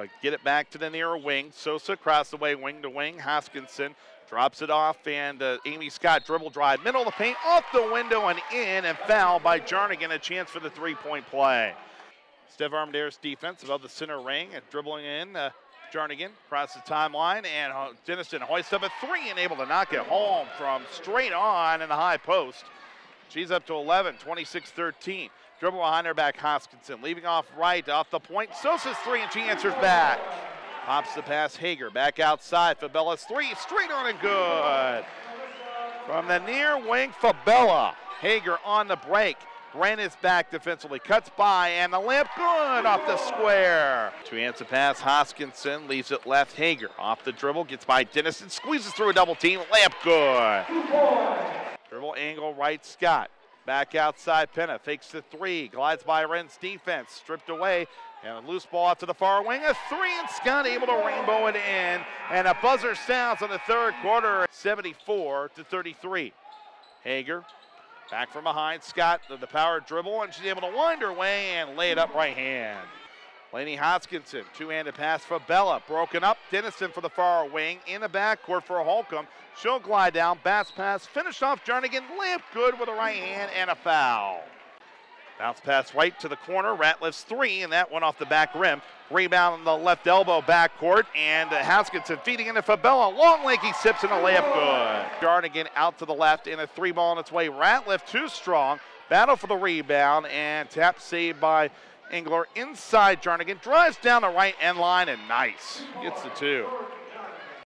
get it back to the near wing. Sosa across the way, wing to wing. Hoskinson drops it off, and Amy Scott dribble drive. Middle of the paint, off the window and in, and foul by Jarnigan. A chance for the three-point play. Steph Armandare's defense above the center ring and dribbling in. Jarnigan across the timeline, and Denniston hoists up a three and able to knock it home from straight on in the high post. She's up to 11, 26-13. Dribble behind her back, Hoskinson. Leaving off right, off the point. Sosa's three, and she answers back. Pops the pass, Hager. Back outside, Fabella's three, straight on and good. From the near wing, Fabella. Hager on the break. Ran his back defensively, cuts by, and the layup good off the square. Two-hands pass, Hoskinson leaves it left. Hager off the dribble, gets by Denniston, squeezes through a double team, layup good. Dribble angle right, Scott. Back outside, Penna fakes the three, glides by Wren's defense, stripped away, and a loose ball out to the far wing. A three, and Scott able to rainbow it in, and a buzzer sounds on the third quarter, 74-33. Hager. Back from behind, Scott, the power dribble, and she's able to wind her way and lay it up right hand. Lainey Hoskinson, two-handed pass for Bella, broken up. Denniston for the far wing, in the backcourt for Holcomb. She'll glide down, bounce pass, finish off Jarnigan, layup good with a right hand and a foul. Bounce pass right to the corner, Ratliff's three, and that one off the back rim. Rebound on the left elbow backcourt, and Hoskinson feeding into Fabella. Long lanky sips and a layup good. Jarnigan out to the left, and a three ball on its way. Ratliff too strong. Battle for the rebound, and tap saved by Engler inside Jarnigan. Drives down the right end line, and nice. Gets the two.